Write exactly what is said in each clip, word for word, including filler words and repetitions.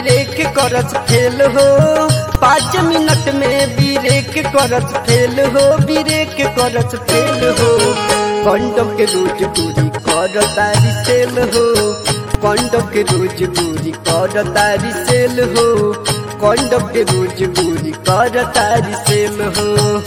Break करस fail हो, पाँच मिनट में ब्रेक करस फेल हो, ब्रेक करस फेल हो। कंडम के रोज पूरी कर तारी सेल हो, कंडम के रोज पूरी कर तारी सेल हो, कंडम के रोज पूरी कर तारी सेल हो।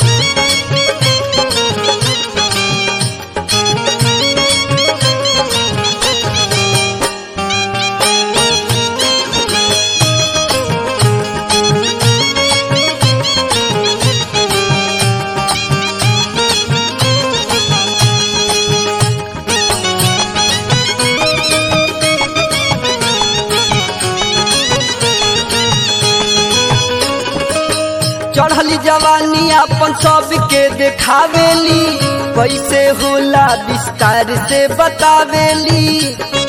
चढ़ली जवानी अपन सबके देखावेली, कैसे होला विस्तार से बतावेली।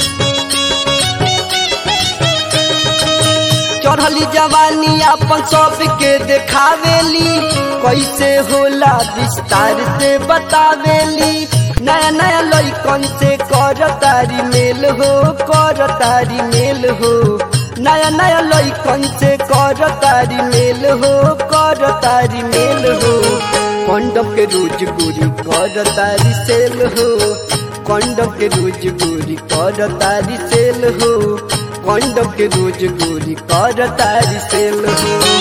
चढ़ली जवानी अपन सबके देखावेली, कैसे होला विस्तार से बतावेली। नया नया लइकन से कर तारी मेल हो, कर तारी मेल हो। नया नया लइकन से कर तारी मेल हो, कर तारी मेल हो। कंडम के रोज गोरी कर तारी सेल हो, कंडम के रोज गोरी कर तारी सेल हो, कंडम के रोज गोरी कर तारी सेल हो।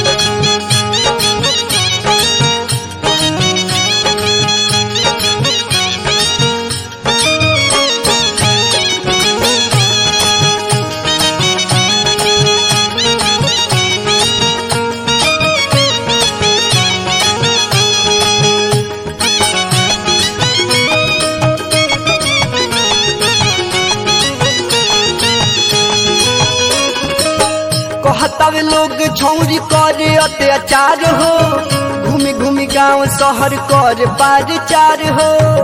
कहतावे लोग छौरी करे अत्याचार हो, घूमी घूमी गांव शहर कर पार चार हो।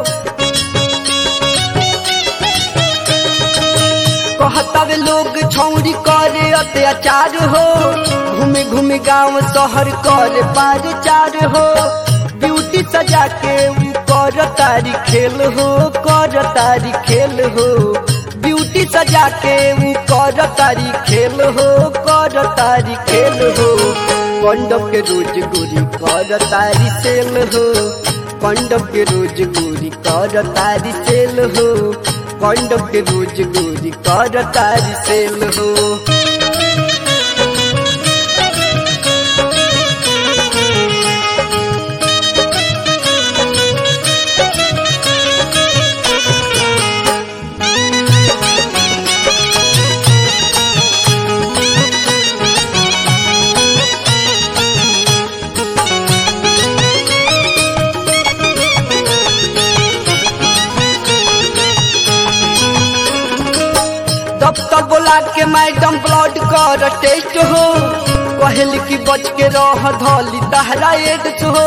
कहतावे लोग छौरी करे अत्याचार हो, घूमी घूमी गांव शहर कर पार चार हो। ब्यूटी सजा के कर तारी खेल हो, कर तारी खेल हो। ब्यूटी सजा के ऊ कर तारी खेल हो, कर तारी खेल हो। कंडम के रोज गोरी कर तारी सेल हो, कंडम के रोज गोरी कर तारी सेल हो, कंडम के रोज गोरी कर तारी सेल हो। दफ्तर बोला के मैडम ब्लड कर टेस्ट हो, कहल की बच के रह धली तहरा एड्स हो।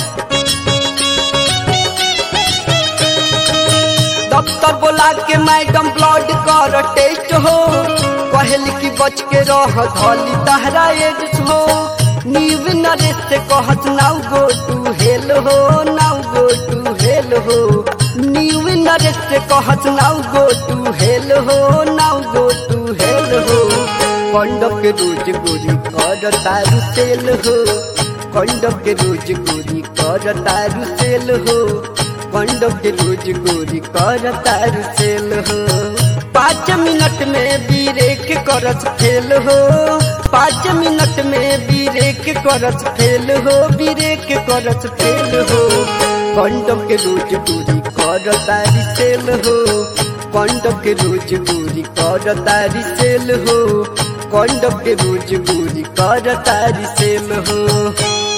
दफ्तर बोला के मैडम ब्लड कर टेस्ट हो, कहल की बच के रह धली तहरा एड्स हो। न्यू नरेश से कहत नाउ गो टू हेल हो, नाउ गो टू हेल हो। न्यू नरेश से कहत नाउ गो टू हेल हो, नाउ गो टू हेल हो। कंडम के रोज गोरी कर तारू सेल हो, कंडम के रोज गोरी कर तारू सेल हो, कंडम के रोज गोरी कर तारू सेल हो। पाँच मिनट में ब्रेक करस फेल हो, पाँच मिनट में ब्रेक करस फेल हो, ब्रेक करस फेल हो। कंडम के रोज गोरी कर तारी सेल हो, कंडम के रोज गोरी कर तारी सेल हो, कंडम के रोज गोरी कर तारी सेल हो।